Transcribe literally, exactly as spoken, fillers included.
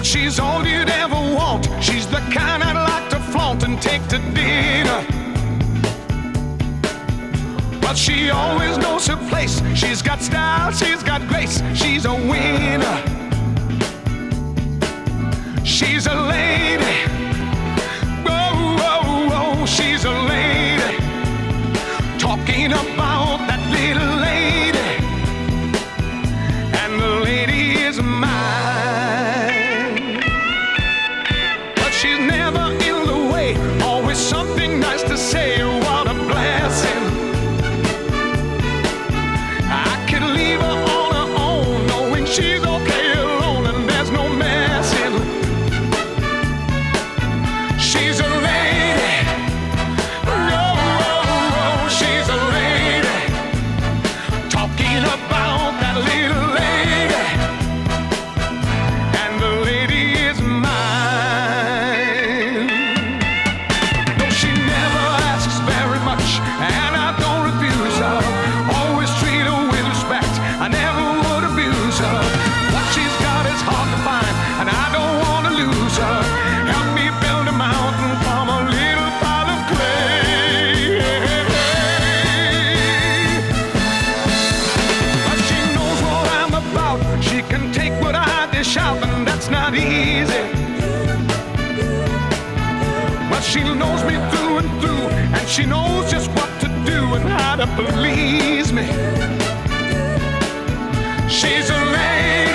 But she's all you'd ever want. She's the kind I'd like to flaunt and take to dinner. But she always knows her place. She's got style, she's got grace. She's a winner. She's a lady. Oh, oh, oh, she's a lady. Talking about that little lady. And the lady is mine. But she's never in the way. Always something nice to say. What a blessing. I could leave her on her own, knowing she's okay alone and there's no messing. She's a lady. Oh, oh, oh, she's a lady. Talking about that little lady. And the lady is mine. No, she never asks very much, and I don't refuse her. Always treat her with respect. I never would abuse her. What she's got is hard to find, and I don't want to lose her. Help me build a mountain from a little pile of clay. But she knows what I'm about. She can take what I dish out, and that's not easy. But she knows me through and through, and she knows just what to do and how to please me. She's a lady.